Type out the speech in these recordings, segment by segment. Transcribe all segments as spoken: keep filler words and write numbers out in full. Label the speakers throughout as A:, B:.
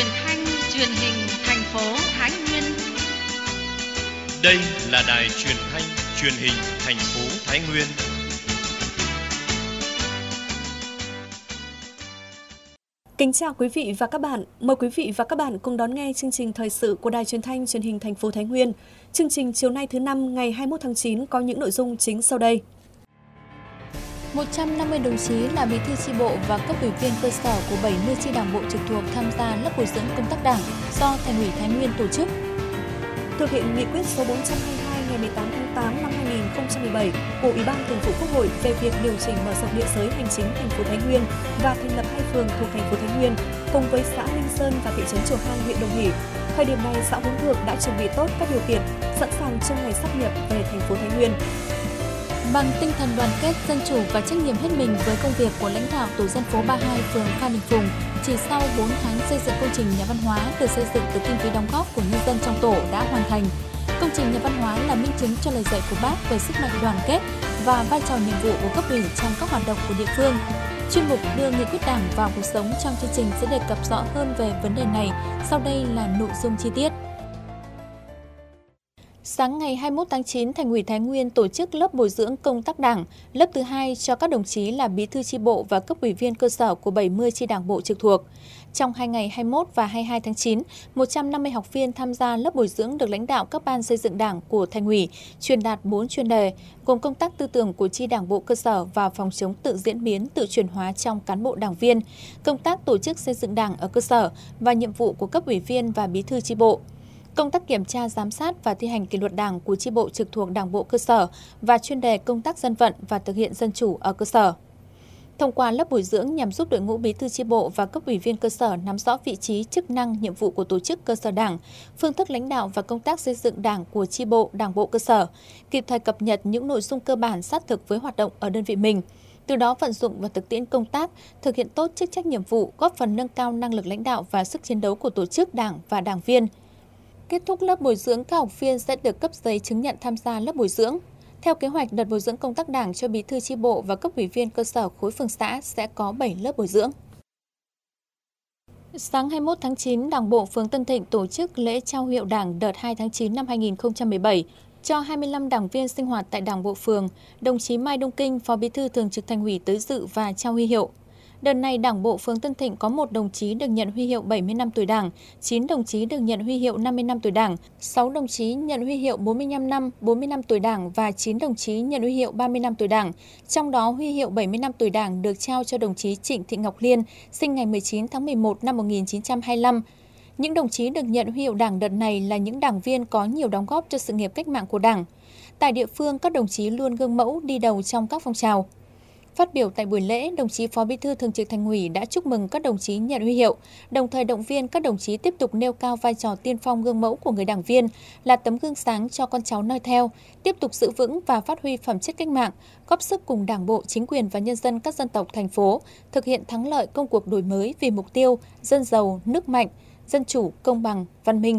A: truyền thanh truyền hình thành phố Thái Nguyên.
B: Đây là đài truyền thanh truyền hình thành phố Thái Nguyên.
C: Kính chào quý vị và các bạn. Mời quý vị và các bạn cùng đón nghe chương trình thời sự của Đài Truyền thanh Truyền hình thành phố Thái Nguyên. Chương trình chiều nay thứ năm ngày hai mươi mốt tháng chín có những nội dung chính sau đây.
D: một trăm năm mươi đồng chí là bí thư chi bộ và cấp ủy viên cơ sở của bảy mươi chi đảng bộ trực thuộc tham gia lớp bồi dưỡng công tác đảng do Thành ủy Thái Nguyên tổ chức.
C: Thực hiện nghị quyết số bốn trăm hai mươi hai ngày mười tám tháng tám năm hai nghìn không trăm mười bảy của Ủy ban Thường vụ Quốc hội về việc điều chỉnh mở rộng địa giới hành chính thành phố Thái Nguyên và thành lập hai phường thuộc thành phố Thái Nguyên cùng với xã Linh Sơn và thị trấn Chùa Hang, huyện Đồng Hỷ. Thời điểm này, xã Hướng Thượng đã chuẩn bị tốt các điều kiện sẵn sàng cho ngày sáp nhập về thành phố Thái Nguyên.
D: Bằng tinh thần đoàn kết, dân chủ và trách nhiệm hết mình với công việc của lãnh đạo tổ dân phố ba mươi hai phường Phan Đình Phùng, chỉ sau bốn tháng xây dựng công trình nhà văn hóa được xây dựng từ kinh phí đóng góp của nhân dân trong tổ đã hoàn thành. Công trình nhà văn hóa là minh chứng cho lời dạy của Bác về sức mạnh đoàn kết và vai trò nhiệm vụ của cấp ủy trong các hoạt động của địa phương. Chuyên mục đưa nghị quyết Đảng vào cuộc sống trong chương trình sẽ đề cập rõ hơn về vấn đề này. Sau đây là nội dung chi tiết. Sáng ngày hai mươi mốt tháng chín, Thành ủy Thái Nguyên tổ chức lớp bồi dưỡng công tác đảng, lớp thứ hai cho các đồng chí là bí thư chi bộ và cấp ủy viên cơ sở của bảy mươi chi đảng bộ trực thuộc. Trong hai ngày hai mươi mốt và hai mươi hai tháng chín, một trăm năm mươi học viên tham gia lớp bồi dưỡng được lãnh đạo các ban xây dựng đảng của Thành ủy truyền đạt bốn chuyên đề, gồm công tác tư tưởng của chi đảng bộ cơ sở và phòng chống tự diễn biến, tự chuyển hóa trong cán bộ đảng viên, công tác tổ chức xây dựng đảng ở cơ sở và nhiệm vụ của cấp ủy viên và bí thư chi bộ, công tác kiểm tra, giám sát và thi hành kỷ luật đảng của chi bộ trực thuộc đảng bộ cơ sở và chuyên đề công tác dân vận và thực hiện dân chủ ở cơ sở. Thông qua lớp bồi dưỡng nhằm giúp đội ngũ bí thư chi bộ và cấp ủy viên cơ sở nắm rõ vị trí, chức năng, nhiệm vụ của tổ chức cơ sở đảng, phương thức lãnh đạo và công tác xây dựng đảng của chi bộ, đảng bộ cơ sở, kịp thời cập nhật những nội dung cơ bản sát thực với hoạt động ở đơn vị mình. Từ đó vận dụng và thực tiễn công tác, thực hiện tốt chức trách nhiệm vụ, góp phần nâng cao năng lực lãnh đạo và sức chiến đấu của tổ chức đảng và đảng viên. Kết thúc lớp bồi dưỡng, các học viên sẽ được cấp giấy chứng nhận tham gia lớp bồi dưỡng. Theo kế hoạch, đợt bồi dưỡng công tác đảng cho bí thư chi bộ và cấp ủy viên cơ sở khối phường xã sẽ có bảy lớp bồi dưỡng. Sáng hai mươi mốt tháng chín, Đảng bộ phường Tân Thịnh tổ chức lễ trao hiệu Đảng đợt hai tháng chín năm hai nghìn không trăm mười bảy cho hai mươi lăm đảng viên sinh hoạt tại Đảng bộ phường. Đồng chí Mai Đông Kinh, Phó Bí thư Thường trực Thành ủy tới dự và trao huy hiệu. Đợt này, Đảng bộ phường Tân Thịnh có một đồng chí được nhận huy hiệu bảy mươi năm tuổi Đảng, chín đồng chí được nhận huy hiệu năm mươi năm tuổi Đảng, sáu đồng chí nhận huy hiệu bốn mươi lăm năm, bốn mươi năm tuổi Đảng và chín đồng chí nhận huy hiệu ba mươi năm tuổi Đảng. Trong đó, huy hiệu bảy mươi năm tuổi Đảng được trao cho đồng chí Trịnh Thị Ngọc Liên, sinh ngày mười chín tháng mười một năm một nghìn chín trăm hai mươi lăm. Những đồng chí được nhận huy hiệu Đảng đợt này là những đảng viên có nhiều đóng góp cho sự nghiệp cách mạng của Đảng. Tại địa phương, các đồng chí luôn gương mẫu đi đầu trong các phong trào. Phát biểu tại buổi lễ, đồng chí Phó Bí thư Thường trực Thành ủy đã chúc mừng các đồng chí nhận huy hiệu, đồng thời động viên các đồng chí tiếp tục nêu cao vai trò tiên phong gương mẫu của người đảng viên, là tấm gương sáng cho con cháu noi theo, tiếp tục giữ vững và phát huy phẩm chất cách mạng, góp sức cùng Đảng bộ, chính quyền và nhân dân các dân tộc thành phố thực hiện thắng lợi công cuộc đổi mới vì mục tiêu dân giàu, nước mạnh, dân chủ, công bằng, văn minh.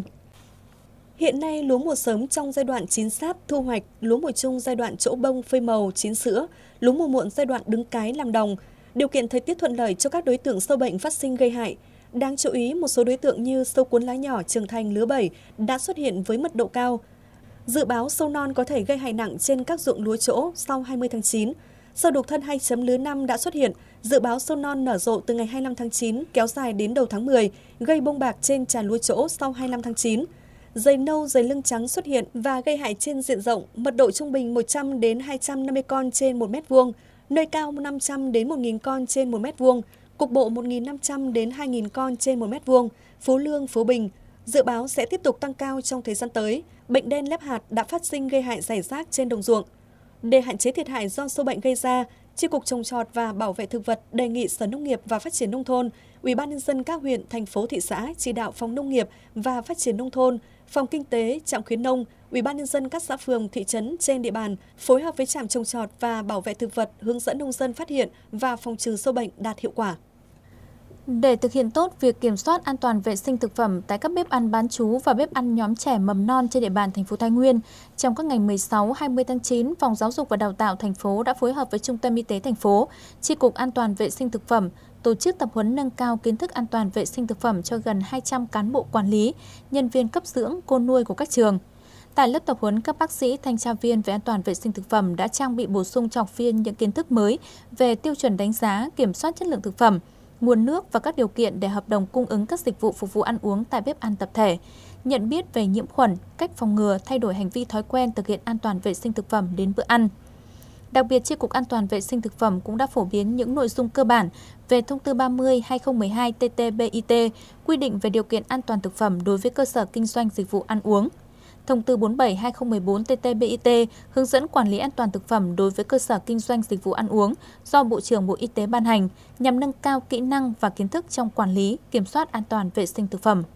C: Hiện nay, lúa mùa sớm trong giai đoạn chín sáp thu hoạch, lúa mùa trung giai đoạn trổ bông phơi màu chín sữa, lúa mùa muộn giai đoạn đứng cái làm đồng. Điều kiện thời tiết thuận lợi cho các đối tượng sâu bệnh phát sinh gây hại. Đáng chú ý, một số đối tượng như sâu cuốn lá nhỏ trưởng thành lứa bảy đã xuất hiện với mật độ cao. Dự báo sâu non có thể gây hại nặng trên các ruộng lúa trỗ sau hai mươi tháng chín. Sâu đục thân hai chấm lứa năm đã xuất hiện, dự báo sâu non nở rộ từ ngày hai mươi lăm tháng chín kéo dài đến đầu tháng mười, gây bông bạc trên trà lúa trỗ sau hai mươi lăm tháng chín. Dày nâu, dày lưng trắng xuất hiện và gây hại trên diện rộng, mật độ trung bình một trăm đến hai trăm năm mươi con trên một mét vuông, nơi cao năm trăm đến một nghìn con trên một mét vuông, cục bộ một nghìn năm trăm đến hai nghìn con trên một mét vuông, Phú Lương, Phú Bình. Dự báo sẽ tiếp tục tăng cao trong thời gian tới. Bệnh đen lép hạt đã phát sinh gây hại rải rác trên đồng ruộng. Để hạn chế thiệt hại do sâu bệnh gây ra, Chi cục Trồng trọt và Bảo vệ thực vật đề nghị Sở Nông nghiệp và Phát triển nông thôn, Ủy ban nhân dân các huyện, thành phố, thị xã chỉ đạo Phòng Nông nghiệp và Phát triển nông thôn, Phòng Kinh tế, Trạm khuyến nông, Ủy ban nhân dân các xã phường, thị trấn trên địa bàn phối hợp với Trạm Trồng trọt và Bảo vệ thực vật hướng dẫn nông dân phát hiện và phòng trừ sâu bệnh đạt hiệu quả.
D: Để thực hiện tốt việc kiểm soát an toàn vệ sinh thực phẩm tại các bếp ăn bán trú và bếp ăn nhóm trẻ mầm non trên địa bàn thành phố Thái Nguyên, trong các ngày mười sáu, hai mươi tháng chín, Phòng Giáo dục và Đào tạo thành phố đã phối hợp với Trung tâm Y tế thành phố, Chi cục An toàn vệ sinh thực phẩm tổ chức tập huấn nâng cao kiến thức an toàn vệ sinh thực phẩm cho gần hai trăm cán bộ quản lý, nhân viên cấp dưỡng, cô nuôi của các trường. Tại lớp tập huấn, các bác sĩ, thanh tra viên về an toàn vệ sinh thực phẩm đã trang bị bổ sung cho học viên những kiến thức mới về tiêu chuẩn đánh giá, kiểm soát chất lượng thực phẩm, nguồn nước và các điều kiện để hợp đồng cung ứng các dịch vụ phục vụ ăn uống tại bếp ăn tập thể, nhận biết về nhiễm khuẩn, cách phòng ngừa, thay đổi hành vi thói quen thực hiện an toàn vệ sinh thực phẩm đến bữa ăn. Đặc biệt, Chi cục An toàn vệ sinh thực phẩm cũng đã phổ biến những nội dung cơ bản về Thông tư ba mươi trên hai nghìn không trăm mười hai T T B I T quy định về điều kiện an toàn thực phẩm đối với cơ sở kinh doanh dịch vụ ăn uống. Thông tư bốn mươi bảy trên hai nghìn không trăm mười bốn T T B I T hướng dẫn quản lý an toàn thực phẩm đối với cơ sở kinh doanh dịch vụ ăn uống do Bộ trưởng Bộ Y tế ban hành nhằm nâng cao kỹ năng và kiến thức trong quản lý, kiểm soát an toàn vệ sinh thực phẩm.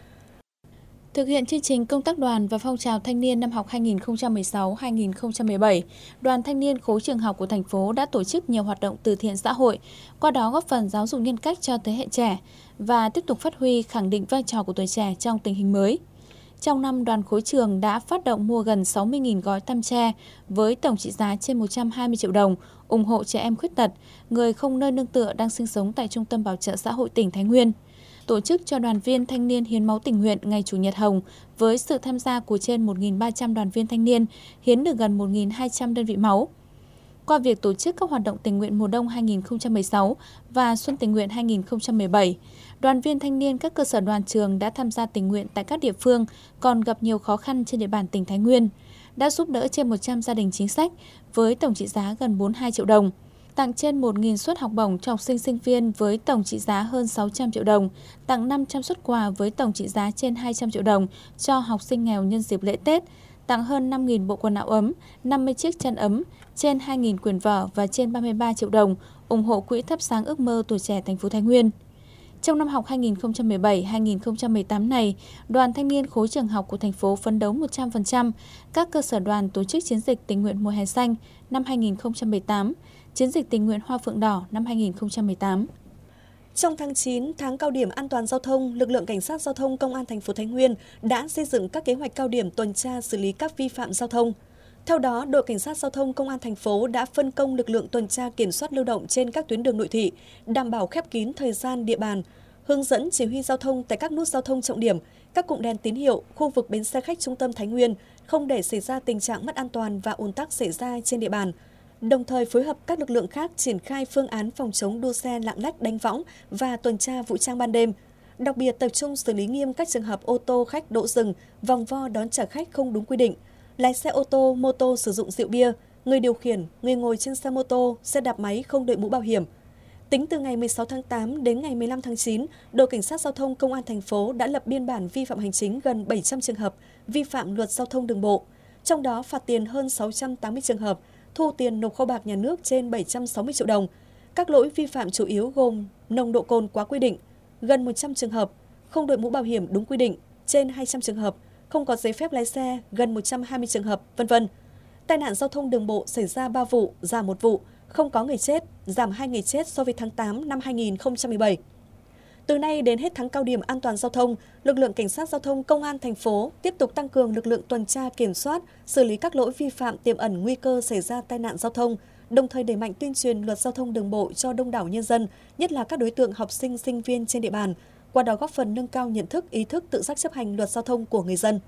D: Thực hiện chương trình công tác đoàn và phong trào thanh niên năm học hai nghìn không trăm mười sáu hai nghìn không trăm mười bảy, Đoàn Thanh niên khối trường học của thành phố đã tổ chức nhiều hoạt động từ thiện xã hội, qua đó góp phần giáo dục nhân cách cho thế hệ trẻ và tiếp tục phát huy khẳng định vai trò của tuổi trẻ trong tình hình mới. Trong năm, đoàn khối trường đã phát động mua gần sáu mươi nghìn gói tăm tre với tổng trị giá trên một trăm hai mươi triệu đồng, ủng hộ trẻ em khuyết tật, người không nơi nương tựa đang sinh sống tại Trung tâm Bảo trợ xã hội tỉnh Thái Nguyên. Tổ chức cho đoàn viên thanh niên hiến máu tình nguyện ngày Chủ nhật hồng với sự tham gia của trên một nghìn ba trăm đoàn viên thanh niên, hiến được gần một nghìn hai trăm đơn vị máu. Qua việc tổ chức các hoạt động tình nguyện mùa đông hai nghìn không trăm mười sáu và xuân tình nguyện hai nghìn không trăm mười bảy, đoàn viên thanh niên các cơ sở đoàn trường đã tham gia tình nguyện tại các địa phương còn gặp nhiều khó khăn trên địa bàn tỉnh Thái Nguyên, đã giúp đỡ trên một trăm gia đình chính sách với tổng trị giá gần bốn mươi hai triệu đồng, tặng trên một nghìn suất học bổng cho học sinh sinh viên với tổng trị giá hơn sáu trăm triệu đồng, tặng năm trăm suất quà với tổng trị giá trên hai trăm triệu đồng cho học sinh nghèo nhân dịp lễ Tết, tặng hơn năm nghìn bộ quần áo ấm, năm mươi chiếc chăn ấm, trên hai nghìn quyển vở và trên ba mươi ba triệu đồng, ủng hộ quỹ thắp sáng ước mơ tuổi trẻ thành phố Thái Nguyên. Trong năm học hai nghìn không trăm mười bảy hai nghìn không trăm mười tám này, Đoàn Thanh niên khối trường học của thành phố phấn đấu một trăm phần trăm các cơ sở đoàn tổ chức chiến dịch tình nguyện mùa hè xanh năm hai nghìn không trăm mười tám, chiến dịch tình nguyện Hoa Phượng Đỏ năm hai nghìn không trăm mười tám.
C: Trong tháng chín, tháng cao điểm an toàn giao thông, lực lượng cảnh sát giao thông công an thành phố Thái Nguyên đã xây dựng các kế hoạch cao điểm tuần tra xử lý các vi phạm giao thông. Theo đó, đội cảnh sát giao thông công an thành phố đã phân công lực lượng tuần tra kiểm soát lưu động trên các tuyến đường nội thị, đảm bảo khép kín thời gian địa bàn, hướng dẫn chỉ huy giao thông tại các nút giao thông trọng điểm, các cụm đèn tín hiệu, khu vực bến xe khách trung tâm Thái Nguyên, không để xảy ra tình trạng mất an toàn và ùn tắc xảy ra trên địa bàn. Đồng thời phối hợp các lực lượng khác triển khai phương án phòng chống đua xe lạng lách đánh võng và tuần tra vũ trang ban đêm. Đặc biệt tập trung xử lý nghiêm các trường hợp ô tô khách đỗ dừng, vòng vo đón trả khách không đúng quy định, lái xe ô tô, mô tô sử dụng rượu bia, người điều khiển, người ngồi trên xe mô tô, xe đạp máy không đội mũ bảo hiểm. Tính từ ngày mười sáu tháng tám đến ngày mười lăm tháng chín, đội cảnh sát giao thông công an thành phố đã lập biên bản vi phạm hành chính gần bảy trăm trường hợp vi phạm luật giao thông đường bộ, trong đó phạt tiền hơn sáu trăm tám mươi trường hợp, thu tiền nộp kho bạc nhà nước trên bảy trăm sáu mươi triệu đồng. Các lỗi vi phạm chủ yếu gồm nồng độ cồn quá quy định, gần một trăm trường hợp, không đội mũ bảo hiểm đúng quy định, trên hai trăm trường hợp, không có giấy phép lái xe, gần một trăm hai mươi trường hợp, vân vân. Tai nạn giao thông đường bộ xảy ra ba vụ, giảm một vụ, không có người chết, giảm hai người chết so với tháng tám năm hai nghìn không trăm mười bảy. Từ nay đến hết tháng cao điểm an toàn giao thông, lực lượng cảnh sát giao thông công an thành phố tiếp tục tăng cường lực lượng tuần tra kiểm soát, xử lý các lỗi vi phạm tiềm ẩn nguy cơ xảy ra tai nạn giao thông, đồng thời đẩy mạnh tuyên truyền luật giao thông đường bộ cho đông đảo nhân dân, nhất là các đối tượng học sinh, sinh viên trên địa bàn, qua đó góp phần nâng cao nhận thức, ý thức tự giác chấp hành luật giao thông của người dân.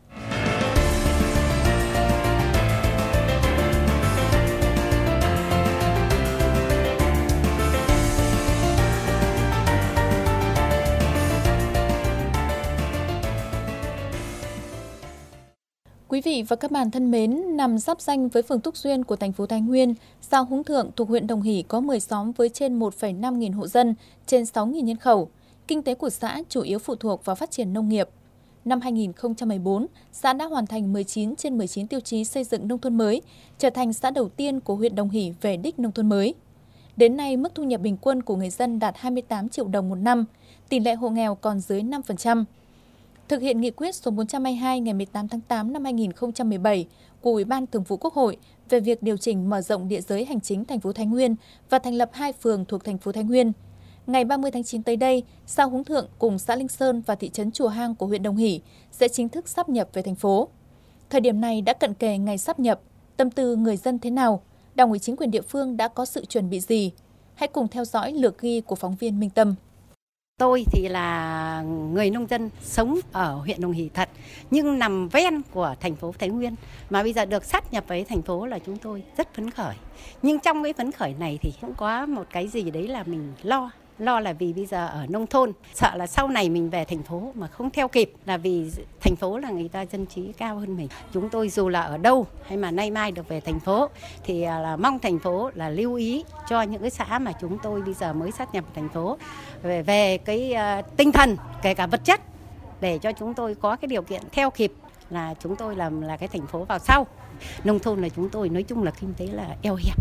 D: Quý vị và các bạn thân mến, nằm giáp ranh với phường Túc Duyên của thành phố Thái Nguyên, xã Húng Thượng thuộc huyện Đồng Hỷ có mười xóm với trên một phẩy năm nghìn hộ dân, trên sáu nghìn nhân khẩu. Kinh tế của xã chủ yếu phụ thuộc vào phát triển nông nghiệp. Năm hai nghìn không trăm mười bốn, xã đã hoàn thành mười chín trên mười chín tiêu chí xây dựng nông thôn mới, trở thành xã đầu tiên của huyện Đồng Hỷ về đích nông thôn mới. Đến nay, mức thu nhập bình quân của người dân đạt hai mươi tám triệu đồng một năm, tỷ lệ hộ nghèo còn dưới năm phần trăm. Thực hiện nghị quyết số bốn trăm hai mươi hai ngày mười tám tháng tám năm hai nghìn không trăm mười bảy của Ủy ban Thường vụ Quốc hội về việc điều chỉnh mở rộng địa giới hành chính thành phố Thái Nguyên và thành lập hai phường thuộc thành phố Thái Nguyên. Ngày ba mươi tháng chín tới đây, xã Hướng Thượng cùng xã Linh Sơn và thị trấn Chùa Hang của huyện Đồng Hỷ sẽ chính thức sáp nhập về thành phố. Thời điểm này đã cận kề ngày sáp nhập, tâm tư người dân thế nào? Đảng ủy chính quyền địa phương đã có sự chuẩn bị gì? Hãy cùng theo dõi lược ghi của phóng viên Minh Tâm.
E: Tôi thì là người nông dân sống ở huyện Đồng Hỷ thật, nhưng nằm ven của thành phố Thái Nguyên, mà bây giờ được sáp nhập với thành phố là chúng tôi rất phấn khởi. Nhưng trong cái phấn khởi này thì cũng có một cái gì đấy là mình lo. Lo là vì bây giờ ở nông thôn, sợ là sau này mình về thành phố mà không theo kịp, là vì thành phố là người ta dân trí cao hơn mình. Chúng tôi dù là ở đâu hay mà nay mai được về thành phố thì là mong thành phố là lưu ý cho những cái xã mà chúng tôi bây giờ mới sát nhập thành phố về, về cái uh, tinh thần, kể cả vật chất, để cho chúng tôi có cái điều kiện theo kịp, là chúng tôi làm là cái thành phố vào sau. Nông thôn là chúng tôi nói chung là kinh tế là eo hẹp.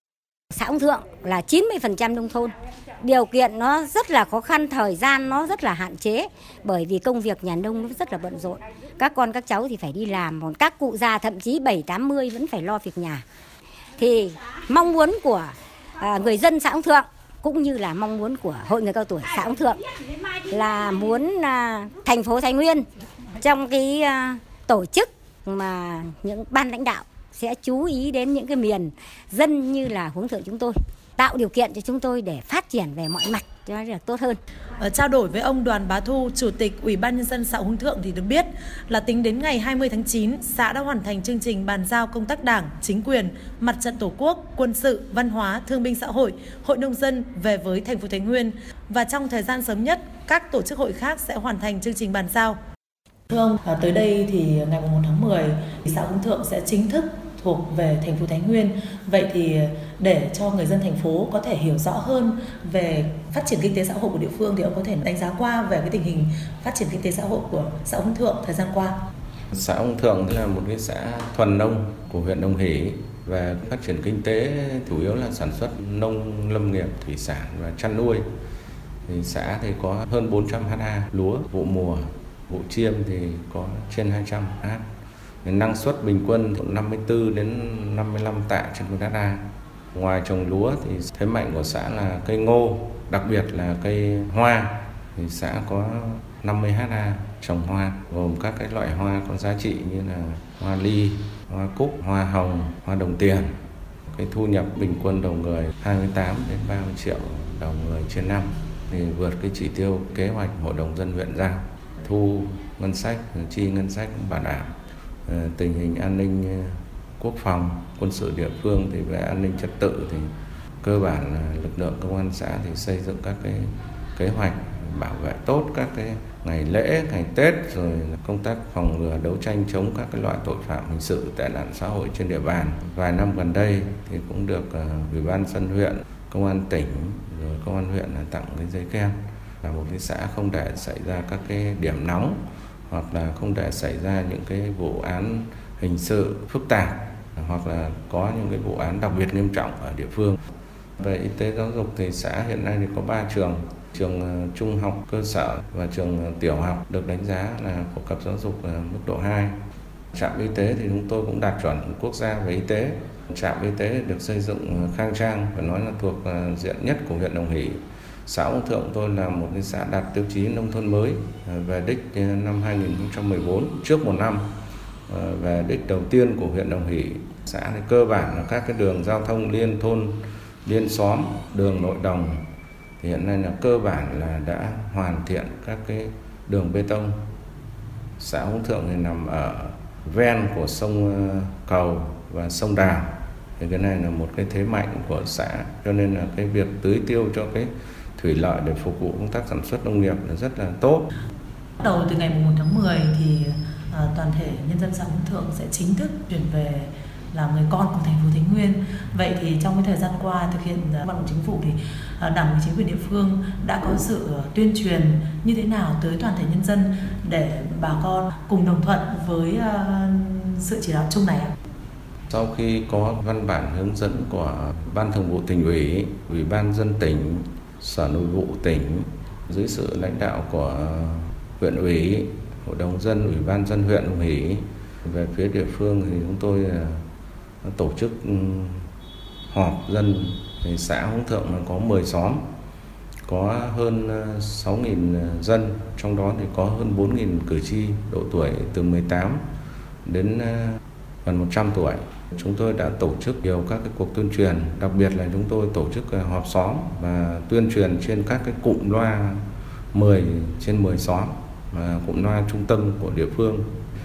F: Xã Hướng Thượng là chín mươi phần trăm nông thôn. Điều kiện nó rất là khó khăn, thời gian nó rất là hạn chế, bởi vì công việc nhà nông nó rất là bận rộn. Các con các cháu thì phải đi làm, còn các cụ già thậm chí bảy tám mươi vẫn phải lo việc nhà. Thì mong muốn của à, người dân xã Hướng Thượng cũng như là mong muốn của Hội Người Cao Tuổi xã Hướng Thượng là muốn à, thành phố Thái Nguyên trong cái à, tổ chức mà những ban lãnh đạo sẽ chú ý đến những cái miền dân như là Hướng Thượng chúng tôi, tạo điều kiện cho chúng tôi để phát triển về mọi mặt cho nó được tốt hơn.
G: Ở trao đổi với ông Đoàn Bá Thu, Chủ tịch Ủy ban Nhân dân xã Hướng Thượng thì được biết là tính đến ngày hai mươi tháng chín, xã đã hoàn thành chương trình bàn giao công tác đảng, chính quyền, mặt trận tổ quốc, quân sự, văn hóa, thương binh xã hội, hội nông dân về với thành phố Thái Nguyên. Và trong thời gian sớm nhất, các tổ chức hội khác sẽ hoàn thành chương trình bàn giao.
H: Thưa ông, tới đây thì ngày một tháng mười, xã Hướng Thượng sẽ chính thức thuộc về thành phố Thái Nguyên. Vậy thì để cho người dân thành phố có thể hiểu rõ hơn về phát triển kinh tế xã hội của địa phương thì ông có thể đánh giá qua về cái tình hình phát triển kinh tế xã hội của xã Hướng Thượng thời gian qua.
I: Xã Hướng Thượng là một cái xã thuần nông của huyện Đồng Hỷ, và phát triển kinh tế chủ yếu là sản xuất nông lâm nghiệp, thủy sản và chăn nuôi. Thì xã thì có hơn bốn trăm ha lúa vụ mùa, vụ chiêm thì có trên hai trăm ha. Năng suất bình quân năm mươi tư đến năm mươi lăm tạ trên một ha. Ngoài trồng lúa thì thế mạnh của xã là cây ngô, đặc biệt là cây hoa. Thì xã có năm mươi ha trồng hoa, gồm các cái loại hoa có giá trị như là hoa ly, hoa cúc, hoa hồng, hoa đồng tiền. Cái thu nhập bình quân đầu người hai mươi tám đến ba mươi triệu đầu người trên năm, thì vượt cái chỉ tiêu kế hoạch Hội đồng dân huyện giao. Thu ngân sách, chi ngân sách bảo đảm. Tình hình an ninh quốc phòng, quân sự địa phương thì về an ninh trật tự thì cơ bản là lực lượng công an xã thì xây dựng các cái kế hoạch bảo vệ tốt các cái ngày lễ, ngày Tết, rồi công tác phòng ngừa đấu tranh chống các cái loại tội phạm hình sự, tệ nạn xã hội trên địa bàn. Vài năm gần đây thì cũng được Ủy ban nhân dân huyện, công an tỉnh, rồi công an huyện tặng cái giấy khen là một cái xã không để xảy ra các cái điểm nóng, hoặc là không để xảy ra những cái vụ án hình sự phức tạp, hoặc là có những cái vụ án đặc biệt nghiêm trọng ở địa phương. Về y tế giáo dục thì xã hiện nay thì có ba trường, trường trung học cơ sở và trường tiểu học được đánh giá là phổ cập giáo dục mức độ hai. Trạm y tế thì chúng tôi cũng đạt chuẩn quốc gia về y tế. Trạm y tế được xây dựng khang trang, phải nói là thuộc diện nhất của huyện Đồng Hỷ. Xã Hướng Thượng tôi là một cái xã đạt tiêu chí nông thôn mới về đích năm hai nghìn không trăm mười bốn, trước một năm về đích đầu tiên của huyện Đồng Hỷ. Xã thì cơ bản là các cái đường giao thông liên thôn, liên xóm, đường nội đồng thì hiện nay là cơ bản là đã hoàn thiện các cái đường bê tông. Xã Hướng Thượng thì nằm ở ven của sông Cầu và sông Đào. Thì cái này là một cái thế mạnh của xã, cho nên là cái việc tưới tiêu cho cái thủy lợi để phục vụ công tác sản xuất nông nghiệp là rất là tốt.
H: Bắt đầu từ ngày một tháng mười thì à, toàn thể nhân dân xã Hướng Thượng sẽ chính thức chuyển về là người con của thành phố Thái Nguyên. Vậy thì trong cái thời gian qua thực hiện văn bản chính phủ thì à, Đảng ủy chính quyền địa phương đã có sự tuyên truyền như thế nào tới toàn thể nhân dân để bà con cùng đồng thuận với à, sự chỉ đạo chung này ạ?
I: Sau khi có văn bản hướng dẫn của Ban Thường vụ Tỉnh ủy, Ủy ban nhân dân tỉnh, Sở Nội vụ tỉnh dưới sự lãnh đạo của huyện ủy, Hội đồng dân, Ủy ban nhân dân huyện Đồng Hỷ, về phía địa phương thì chúng tôi tổ chức họp dân. Thì xã Hướng Thượng có mười xóm, có hơn sáu nghìn dân, trong đó thì có hơn bốn nghìn cử tri độ tuổi từ mười tám đến gần một trăm tuổi. Chúng tôi đã tổ chức nhiều các cái cuộc tuyên truyền, đặc biệt là chúng tôi tổ chức họp xóm và tuyên truyền trên các cái cụm loa mười trên mười xóm và cụm loa trung tâm của địa phương.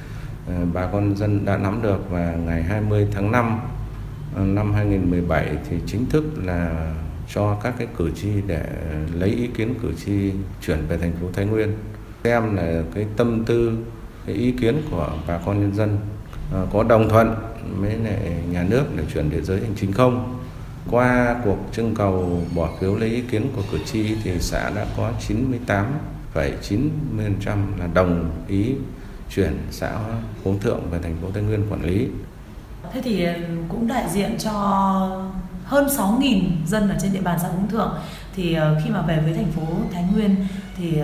I: Bà con dân đã nắm được, và ngày hai mươi tháng năm năm hai nghìn không trăm mười bảy thì chính thức là cho các cái cử tri để lấy ý kiến cử tri chuyển về thành phố Thái Nguyên, xem là cái tâm tư, cái ý kiến của bà con nhân dân có đồng thuận với lại nhà nước để chuyển địa giới hành chính không. Qua cuộc trưng cầu bỏ phiếu lấy ý kiến của cử tri thì xã đã có chín mươi tám phẩy chín mươi phần trăm là đồng ý chuyển xã Hướng Thượng về thành phố Thái Nguyên quản lý.
G: Thế thì cũng đại diện cho hơn sáu nghìn dân ở trên địa bàn xã Hướng Thượng, thì khi mà về với thành phố Thái Nguyên thì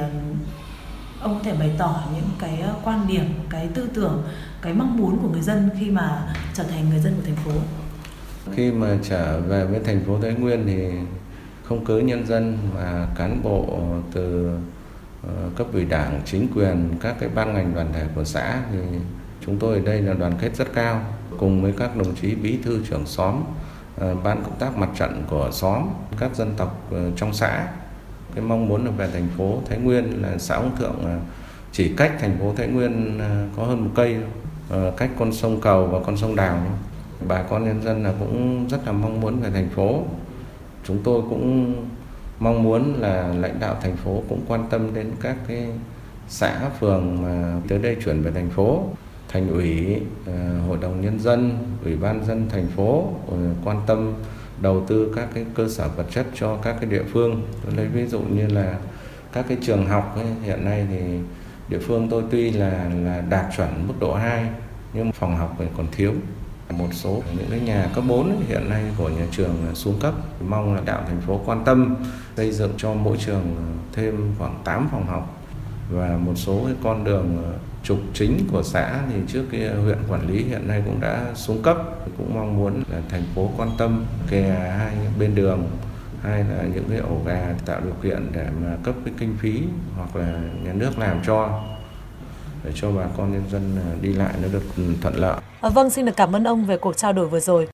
G: ông có thể bày tỏ những cái quan điểm, cái tư tưởng, cái mong muốn của người dân khi mà trở thành người dân của thành phố.
I: Khi mà trở về với thành phố Thái Nguyên thì không cớ nhân dân mà cán bộ từ cấp ủy Đảng, chính quyền, các cái ban ngành đoàn thể của xã thì chúng tôi ở đây là đoàn kết rất cao, cùng với các đồng chí bí thư trưởng xóm, ban công tác mặt trận của xóm, các dân tộc trong xã. Cái mong muốn là về thành phố Thái Nguyên là xã Hướng Thượng chỉ cách thành phố Thái Nguyên có hơn một cây, cách con sông Cầu và con sông Đào. Bà con nhân dân là cũng rất là mong muốn về thành phố. Chúng tôi cũng mong muốn là lãnh đạo thành phố cũng quan tâm đến các cái xã, phường mà tới đây chuyển về thành phố. Thành ủy, hội đồng nhân dân, ủy ban dân thành phố quan tâm đầu tư các cái cơ sở vật chất cho các cái địa phương. Tôi lấy ví dụ như là các cái trường học ấy, hiện nay thì địa phương tôi tuy là là đạt chuẩn mức độ hai nhưng phòng học thì còn thiếu. Một số những cái nhà cấp bốn ấy, hiện nay của nhà trường xuống cấp. Mong là đạo thành phố quan tâm xây dựng cho mỗi trường thêm khoảng tám phòng học, và một số cái con đường trục chính của xã thì trước kia huyện quản lý hiện nay cũng đã xuống cấp. Cũng mong muốn là thành phố quan tâm kè hai bên đường, hay là những cái ổ gà tạo điều kiện để mà cấp cái kinh phí hoặc là nhà nước làm cho, để cho bà con nhân dân đi lại nó được thuận lợi.
G: À, vâng, xin được cảm ơn ông về cuộc trao đổi vừa rồi.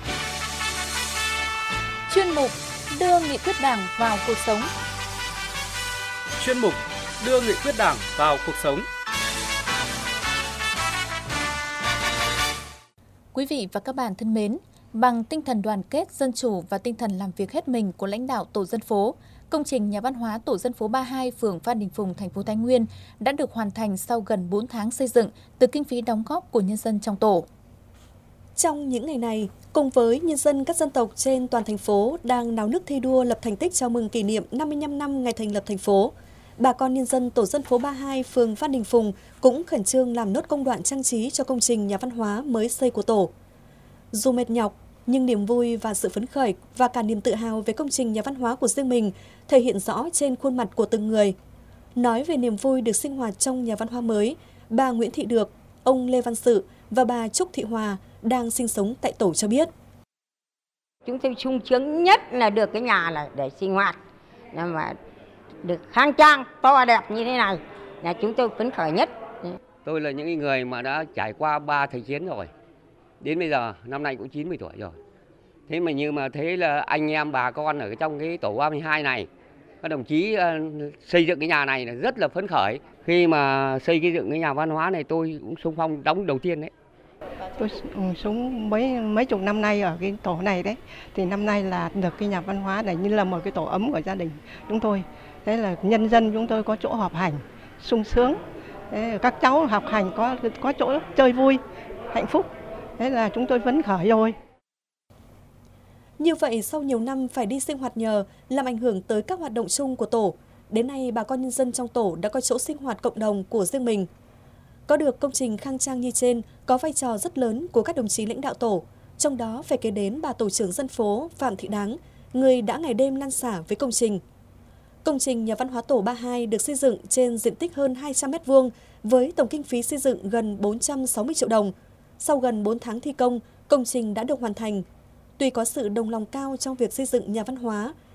D: Chuyên mục đưa nghị quyết Đảng vào cuộc sống.
J: Chuyên mục đưa nghị quyết Đảng vào cuộc sống.
D: Quý vị và các bạn thân mến, bằng tinh thần đoàn kết, dân chủ và tinh thần làm việc hết mình của lãnh đạo tổ dân phố, công trình nhà văn hóa tổ dân phố ba mươi hai, phường Phan Đình Phùng, thành phố Thái Nguyên đã được hoàn thành sau gần bốn tháng xây dựng từ kinh phí đóng góp của nhân dân trong tổ.
C: Trong những ngày này, cùng với nhân dân các dân tộc trên toàn thành phố đang náo nức thi đua lập thành tích chào mừng kỷ niệm năm mươi lăm năm ngày thành lập thành phố, bà con nhân dân tổ dân phố ba mươi hai, phường Phan Đình Phùng cũng khẩn trương làm nốt công đoạn trang trí cho công trình nhà văn hóa mới xây của tổ. Dù mệt nhọc, nhưng niềm vui và sự phấn khởi và cả niềm tự hào về công trình nhà văn hóa của riêng mình thể hiện rõ trên khuôn mặt của từng người. Nói về niềm vui được sinh hoạt trong nhà văn hóa mới, bà Nguyễn Thị Được, ông Lê Văn Sự và bà Trúc Thị Hòa đang sinh sống tại tổ cho biết.
K: Chúng tôi sung sướng nhất là được cái nhà này để sinh hoạt, mà được khang trang, to đẹp như thế này là chúng tôi phấn khởi nhất.
L: Tôi là những người mà đã trải qua ba thời chiến rồi. Đến bây giờ năm nay cũng chín mươi tuổi rồi. Thế mà như mà thấy là anh em bà con ở trong cái tổ ba mươi hai này, các đồng chí uh, xây dựng cái nhà này là rất là phấn khởi. Khi mà xây cái dựng cái nhà văn hóa này tôi cũng xung phong đóng đầu tiên đấy.
M: Tôi sống mấy mấy chục năm nay ở cái tổ này đấy, thì năm nay là được cái nhà văn hóa này như là một cái tổ ấm của gia đình chúng tôi. Thế là nhân dân chúng tôi có chỗ họp hành, sung sướng. Thế các cháu học hành có có chỗ chơi vui, hạnh phúc. Thế là chúng tôi phấn khởi rồi.
C: Như vậy, sau nhiều năm phải đi sinh hoạt nhờ, làm ảnh hưởng tới các hoạt động chung của tổ, đến nay bà con nhân dân trong tổ đã có chỗ sinh hoạt cộng đồng của riêng mình. Có được công trình khang trang như trên có vai trò rất lớn của các đồng chí lãnh đạo tổ, trong đó phải kể đến bà tổ trưởng dân phố Phạm Thị Đáng, người đã ngày đêm lăn xả với công trình. Công trình nhà văn hóa tổ ba mươi hai được xây dựng trên diện tích hơn hai trăm mét vuông với tổng kinh phí xây dựng gần bốn trăm sáu mươi triệu đồng. Sau gần bốn tháng thi công, công trình đã được hoàn thành. Tuy có sự đồng lòng cao trong việc xây dựng nhà văn hóa,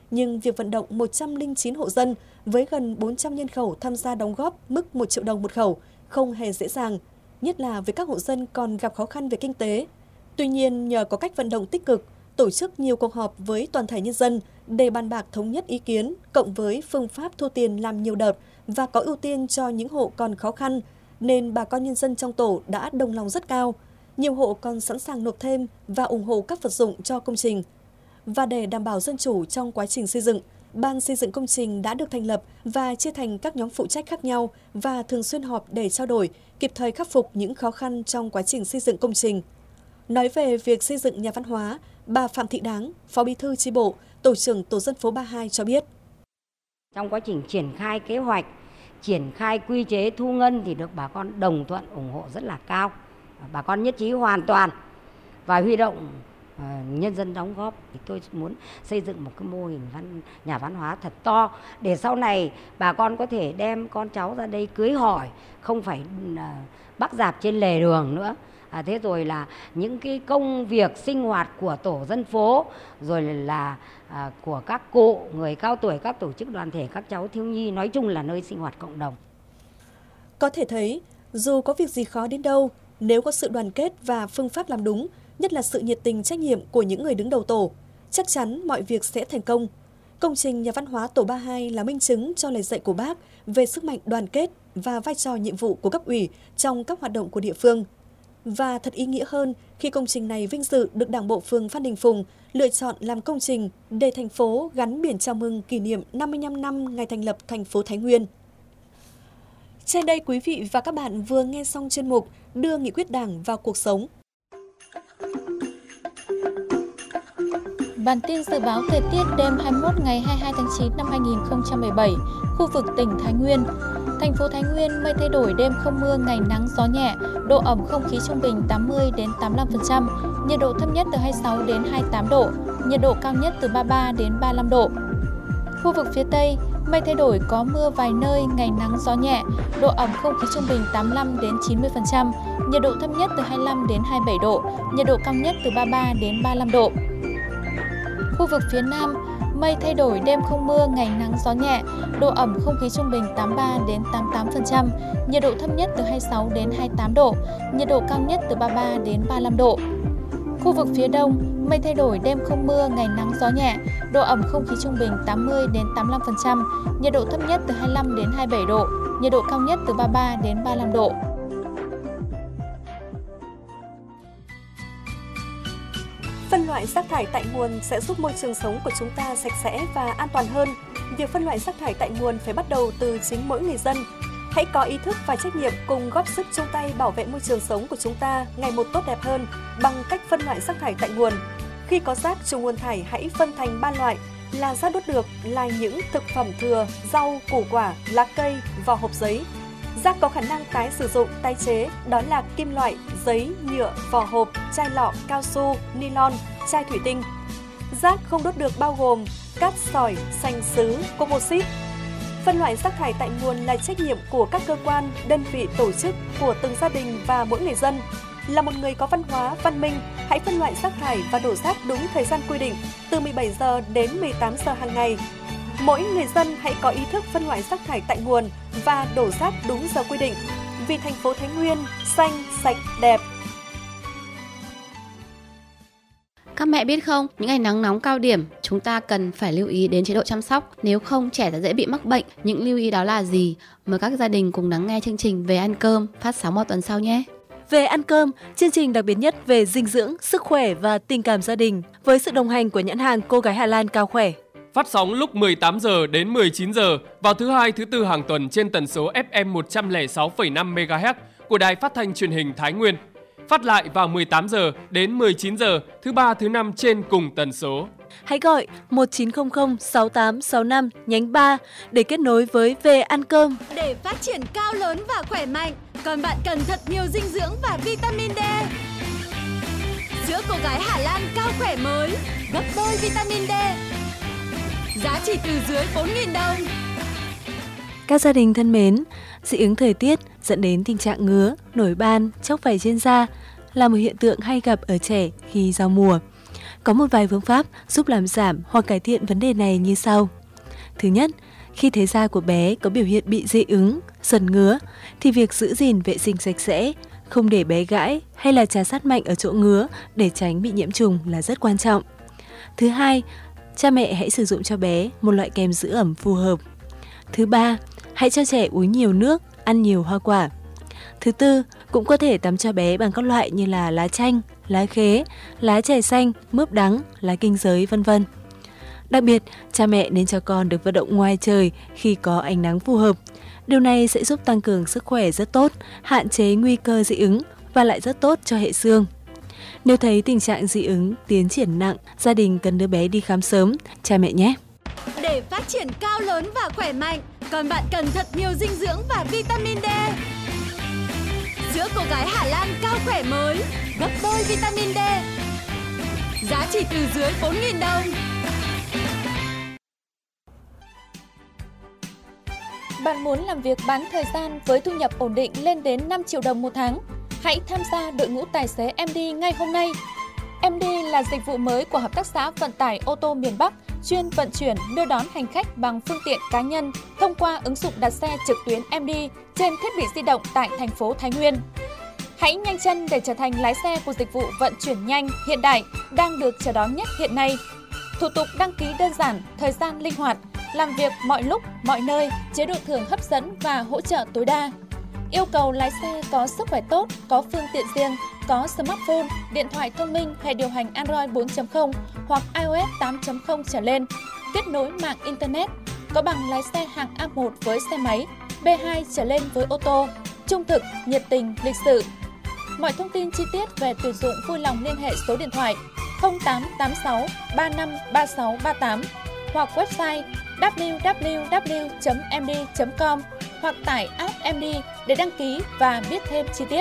C: nhưng việc vận động một trăm lẻ chín hộ dân với gần bốn trăm nhân khẩu tham gia đóng góp mức một triệu đồng một khẩu không hề dễ dàng, nhất là với các hộ dân còn gặp khó khăn về kinh tế. Tuy nhiên, nhờ có cách vận động tích cực, tổ chức nhiều cuộc họp với toàn thể nhân dân để bàn bạc thống nhất ý kiến, cộng với phương pháp thu tiền làm nhiều đợt và có ưu tiên cho những hộ còn khó khăn, nên bà con nhân dân trong tổ đã đồng lòng rất cao. Nhiều hộ còn sẵn sàng nộp thêm và ủng hộ các vật dụng cho công trình. Và để đảm bảo dân chủ trong quá trình xây dựng, Ban xây dựng công trình đã được thành lập và chia thành các nhóm phụ trách khác nhau và thường xuyên họp để trao đổi, kịp thời khắc phục những khó khăn trong quá trình xây dựng công trình. Nói về việc xây dựng nhà văn hóa, bà Phạm Thị Đáng, Phó Bí thư chi bộ, Tổ trưởng Tổ dân phố ba mươi hai cho biết.
K: Trong quá trình triển khai kế hoạch, triển khai quy chế thu ngân thì được bà con đồng thuận ủng hộ rất là cao. Bà con nhất trí hoàn toàn và huy động uh, nhân dân đóng góp. Thì tôi muốn xây dựng một cái mô hình văn, nhà văn hóa thật to để sau này bà con có thể đem con cháu ra đây cưới hỏi, không phải uh, bắt dạp trên lề đường nữa. À, thế rồi là những cái công việc sinh hoạt của tổ dân phố, rồi là à, của các cụ, người cao tuổi, các tổ chức đoàn thể, các cháu thiếu nhi, nói chung là nơi sinh hoạt cộng đồng.
C: Có thể thấy, dù có việc gì khó đến đâu, nếu có sự đoàn kết và phương pháp làm đúng, nhất là sự nhiệt tình trách nhiệm của những người đứng đầu tổ, chắc chắn mọi việc sẽ thành công. Công trình nhà văn hóa tổ ba mươi hai là minh chứng cho lời dạy của Bác về sức mạnh đoàn kết và vai trò nhiệm vụ của cấp ủy trong các hoạt động của địa phương. Và thật ý nghĩa hơn khi công trình này vinh dự được Đảng bộ phường Phan Đình Phùng lựa chọn làm công trình để thành phố gắn biển chào mừng kỷ niệm năm mươi lăm năm ngày thành lập thành phố Thái Nguyên. Trên đây quý vị và các bạn vừa nghe xong chuyên mục Đưa nghị quyết Đảng vào cuộc sống.
D: Bản tin dự báo thời tiết đêm hai mươi mốt ngày hai mươi hai tháng chín năm hai nghìn không trăm mười bảy, khu vực tỉnh Thái Nguyên. Thành phố Thái Nguyên mây thay đổi, đêm không mưa, ngày nắng gió nhẹ, độ ẩm không khí trung bình tám mươi đến tám mươi lăm phần trăm, nhiệt độ thấp nhất từ hai mươi sáu đến hai mươi tám độ, nhiệt độ cao nhất từ ba mươi ba đến ba mươi lăm độ. Khu vực phía Tây, mây thay đổi, có mưa vài nơi, ngày nắng gió nhẹ, độ ẩm không khí trung bình tám mươi lăm đến chín mươi phần trăm, nhiệt độ thấp nhất từ hai mươi lăm đến hai mươi bảy độ, nhiệt độ cao nhất từ ba mươi ba đến ba mươi lăm độ. Khu vực phía Nam, mây thay đổi, đêm không mưa, ngày nắng gió nhẹ, độ ẩm không khí trung bình tám mươi ba đến tám mươi tám phần trăm, nhiệt độ thấp nhất từ hai mươi sáu đến hai mươi tám độ, nhiệt độ cao nhất từ ba mươi ba đến ba mươi lăm độ. Khu vực phía Đông, mây thay đổi, đêm không mưa, ngày nắng gió nhẹ, độ ẩm không khí trung bình tám mươi đến tám mươi lăm phần trăm, nhiệt độ thấp nhất từ hai mươi lăm đến hai mươi bảy độ, nhiệt độ cao nhất từ ba mươi ba đến ba mươi lăm độ.
C: Phân loại rác thải tại nguồn sẽ giúp môi trường sống của chúng ta sạch sẽ và an toàn hơn. Việc phân loại rác thải tại nguồn phải bắt đầu từ chính mỗi người dân. Hãy có ý thức và trách nhiệm cùng góp sức chung tay bảo vệ môi trường sống của chúng ta ngày một tốt đẹp hơn bằng cách phân loại rác thải tại nguồn. Khi có rác chủ nguồn thải hãy phân thành ba loại là rác đốt được, là những thực phẩm thừa, rau, củ quả, lá cây, vỏ hộp giấy. Rác có khả năng tái sử dụng, tái chế, đó là kim loại, giấy, nhựa, vỏ hộp, chai lọ, cao su, nylon, chai thủy tinh. Rác không đốt được bao gồm cát sỏi, sành sứ, composite. Phân loại rác thải tại nguồn là trách nhiệm của các cơ quan, đơn vị, tổ chức, của từng gia đình và mỗi người dân. Là một người có văn hóa, văn minh, hãy phân loại rác thải và đổ rác đúng thời gian quy định, từ mười bảy giờ đến mười tám giờ hàng ngày. Mỗi người dân hãy có ý thức phân loại rác thải tại nguồn và đổ rác đúng giờ quy định, vì thành phố Thái Nguyên xanh, sạch, đẹp.
N: Các mẹ biết không, những ngày nắng nóng cao điểm, chúng ta cần phải lưu ý đến chế độ chăm sóc, nếu không trẻ sẽ dễ bị mắc bệnh. Những lưu ý đó là gì? Mời các gia đình cùng lắng nghe chương trình Về ăn cơm phát sóng vào tuần sau nhé.
O: Về ăn cơm, chương trình đặc biệt nhất về dinh dưỡng, sức khỏe và tình cảm gia đình với sự đồng hành của nhãn hàng Cô gái Hà Lan Cao Khỏe.
P: Phát sóng lúc mười tám giờ đến mười chín giờ vào thứ hai, thứ tư hàng tuần trên tần số ép em một trăm lẻ sáu phẩy năm mê ga héc của Đài Phát thanh Truyền hình Thái Nguyên. Phát lại vào mười tám giờ đến mười chín giờ thứ ba, thứ năm trên cùng tần số.
O: Hãy gọi một chín không không sáu tám sáu năm nhánh ba để kết nối với Về ăn cơm.
Q: Để phát triển cao lớn và khỏe mạnh, còn bạn cần thật nhiều dinh dưỡng và vitamin D. Sữa Cô gái Hà Lan Cao Khỏe mới, gấp đôi vitamin D. Giá chỉ từ dưới bốn nghìn đồng.
O: Các gia đình thân mến, dị ứng thời tiết dẫn đến tình trạng ngứa, nổi ban, chóc vảy trên da là một hiện tượng hay gặp ở trẻ khi giao mùa. Có một vài phương pháp giúp làm giảm hoặc cải thiện vấn đề này như sau. Thứ nhất, khi thấy da của bé có biểu hiện bị dị ứng, sần ngứa, thì việc giữ gìn vệ sinh sạch sẽ, không để bé gãi hay là trà sát mạnh ở chỗ ngứa để tránh bị nhiễm trùng là rất quan trọng. Thứ hai, cha mẹ hãy sử dụng cho bé một loại kem giữ ẩm phù hợp. Thứ ba, hãy cho trẻ uống nhiều nước, ăn nhiều hoa quả. Thứ tư, cũng có thể tắm cho bé bằng các loại như là lá chanh, lá khế, lá chè xanh, mướp đắng, lá kinh giới, vân vân. Đặc biệt, cha mẹ nên cho con được vận động ngoài trời khi có ánh nắng phù hợp. Điều này sẽ giúp tăng cường sức khỏe rất tốt, hạn chế nguy cơ dị ứng và lại rất tốt cho hệ xương. Nếu thấy tình trạng dị ứng tiến triển nặng, gia đình cần đưa bé đi khám sớm, cha mẹ nhé.
Q: Để phát triển cao lớn và khỏe mạnh, con bạn cần thật nhiều dinh dưỡng và vitamin D. Sữa cô gái Hà Lan cao khỏe mới, gấp đôi vitamin D. Giá chỉ từ dưới bốn nghìn đồng.
D: Bạn muốn làm việc bán thời gian với thu nhập ổn định lên đến năm triệu đồng một tháng? Hãy tham gia đội ngũ tài xế em đê ngay hôm nay. em đê là dịch vụ mới của Hợp tác xã Vận tải ô tô miền Bắc, chuyên vận chuyển, đưa đón hành khách bằng phương tiện cá nhân thông qua ứng dụng đặt xe trực tuyến em đê trên thiết bị di động tại thành phố Thái Nguyên. Hãy nhanh chân để trở thành lái xe của dịch vụ vận chuyển nhanh, hiện đại, đang được chờ đón nhất hiện nay. Thủ tục đăng ký đơn giản, thời gian linh hoạt, làm việc mọi lúc, mọi nơi, chế độ thưởng hấp dẫn và hỗ trợ tối đa. Yêu cầu lái xe có sức khỏe tốt, có phương tiện riêng, có smartphone, điện thoại thông minh hay điều hành Android bốn chấm không hoặc iOS tám chấm không trở lên, kết nối mạng Internet, có bằng lái xe hạng A một với xe máy, B hai trở lên với ô tô, trung thực, nhiệt tình, lịch sự. Mọi thông tin chi tiết về tuyển dụng vui lòng liên hệ số điện thoại không tám tám sáu ba năm ba sáu ba tám hoặc website w w w chấm m d chấm com hoặc tải app em đê để đăng ký và biết thêm chi tiết.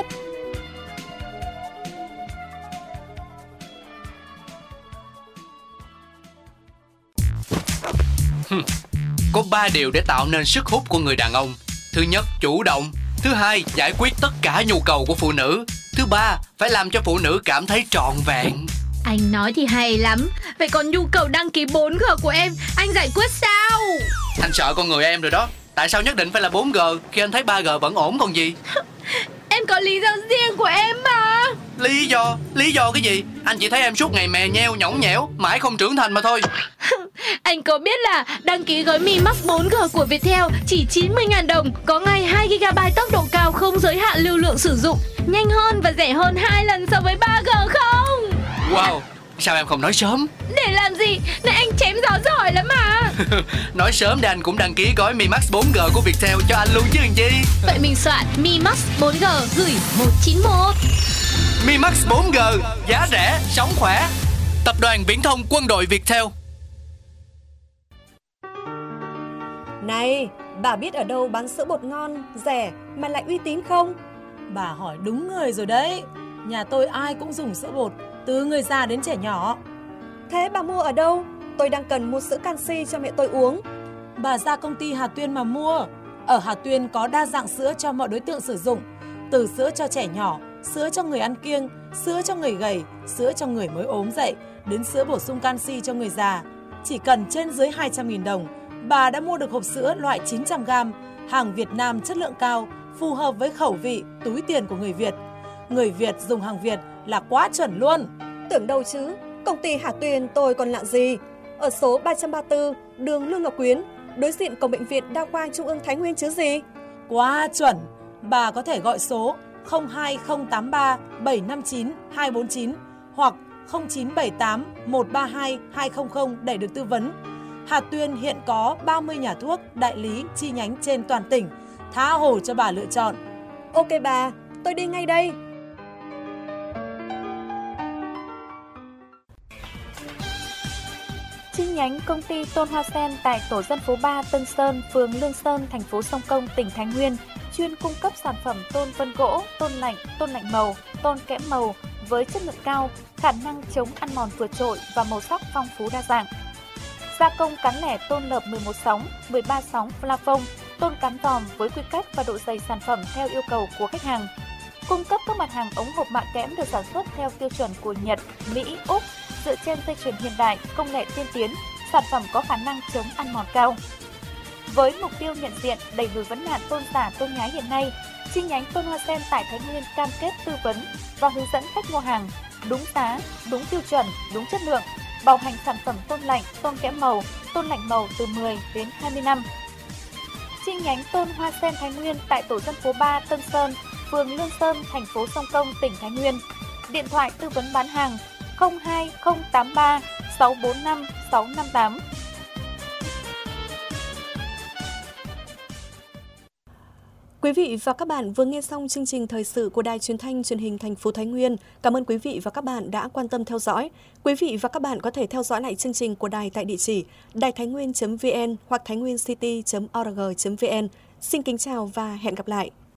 R: Có ba điều để tạo nên sức hút của người đàn ông. Thứ nhất, chủ động. Thứ hai, giải quyết tất cả nhu cầu của phụ nữ. Thứ ba, phải làm cho phụ nữ cảm thấy trọn vẹn.
S: Anh nói thì hay lắm. Vậy còn nhu cầu đăng ký bốn G của em, anh giải quyết sao?
R: Anh sợ con người em rồi đó. Tại sao nhất định phải là bốn G khi anh thấy ba G vẫn ổn còn gì?
S: Em có lý do riêng của em mà.
R: Lý do? Lý do cái gì? Anh chỉ thấy em suốt ngày mè nheo, nhõng nhẽo, mãi không trưởng thành mà thôi.
S: Anh có biết là đăng ký gói Mi Max bốn G của Viettel chỉ chín mươi nghìn đồng, có ngay hai gi ga bai tốc độ cao không giới hạn lưu lượng sử dụng, nhanh hơn và rẻ hơn hai lần so với ba G không?
R: Wow, sao em không nói sớm?
S: Để làm gì? Này anh chém gió giỏi lắm mà.
R: Nói sớm để anh cũng đăng ký gói Mi Max bốn G của Viettel cho anh luôn chứ làm gì.
S: Vậy mình soạn Mi Max bốn G gửi một chín một.
R: Mi Max bốn G, giá rẻ, sống khỏe. Tập đoàn Viễn thông Quân đội Viettel.
C: Này, bà biết ở đâu bán sữa bột ngon, rẻ mà lại uy tín không?
G: Bà hỏi đúng người rồi đấy. Nhà tôi ai cũng dùng sữa bột, từ người già đến trẻ nhỏ.
C: Thế bà mua ở đâu? Tôi đang cần mua sữa canxi cho mẹ tôi uống.
G: Bà ra công ty Hà Tuyên mà mua. Ở Hà Tuyên có đa dạng sữa cho mọi đối tượng sử dụng. Từ sữa cho trẻ nhỏ, sữa cho người ăn kiêng, sữa cho người gầy, sữa cho người mới ốm dậy, đến sữa bổ sung canxi cho người già. Chỉ cần trên dưới hai trăm nghìn đồng, bà đã mua được hộp sữa loại chín trăm gam, hàng Việt Nam chất lượng cao, phù hợp với khẩu vị, túi tiền của người Việt. Người Việt dùng hàng Việt là quá chuẩn luôn.
C: Tưởng đâu chứ, công ty Hà Tuyên tôi còn lạ gì. Ở số ba trăm ba mươi tư, đường Lương Ngọc Quyến, đối diện cổng bệnh viện Đa khoa Trung ương Thái Nguyên chứ gì.
G: Quá chuẩn. Bà có thể gọi số không hai không tám ba bảy năm chín hai bốn chín hoặc không chín bảy tám một ba hai hai không không để được tư vấn. Hà Tuyên hiện có ba mươi nhà thuốc, đại lý, chi nhánh trên toàn tỉnh, tha hồ cho bà lựa chọn.
C: Ok bà, tôi đi ngay đây.
D: Chi nhánh công ty Tôn Hoa Sen tại tổ dân phố ba Tân Sơn, phường Lương Sơn, thành phố Sông Công, tỉnh Thái Nguyên, chuyên cung cấp sản phẩm tôn vân gỗ, tôn lạnh, tôn lạnh màu, tôn kẽm màu với chất lượng cao, khả năng chống ăn mòn vượt trội và màu sắc phong phú đa dạng. Gia công cán lẻ tôn lợp mười một sóng, mười ba sóng plafon, tôn cán vòm với quy cách và độ dày sản phẩm theo yêu cầu của khách hàng. Cung cấp các mặt hàng ống hộp mạ kẽm được sản xuất theo tiêu chuẩn của Nhật, Mỹ, Úc, dựa trên dây chuyền hiện đại, công nghệ tiên tiến, sản phẩm có khả năng chống ăn mòn cao. Với mục tiêu nhận diện, đẩy lùi vấn nạn tôn giả tôn nhái hiện nay, chi nhánh Tôn Hoa Sen tại Thái Nguyên cam kết tư vấn và hướng dẫn khách mua hàng đúng giá, đúng tiêu chuẩn, đúng chất lượng, bảo hành sản phẩm tôn lạnh, tôn kẽm màu, tôn lạnh màu từ mười đến hai mươi năm. Chi nhánh Tôn Hoa Sen Thái Nguyên tại tổ dân phố ba Tân Sơn, phường Lương Sơn, thành phố Sông Công, tỉnh Thái Nguyên. Điện thoại tư vấn bán hàng không hai không tám ba sáu bốn năm sáu năm tám.
C: Quý vị và các bạn vừa nghe xong chương trình thời sự của Đài Truyền thanh Truyền hình thành phố Thái Nguyên. Cảm ơn quý vị và các bạn đã quan tâm theo dõi. Quý vị và các bạn có thể theo dõi lại chương trình của đài tại địa chỉ đài thái nguyên chấm vn hoặc thainhuyêncity chấm org chấm vn. Xin kính chào và hẹn gặp lại.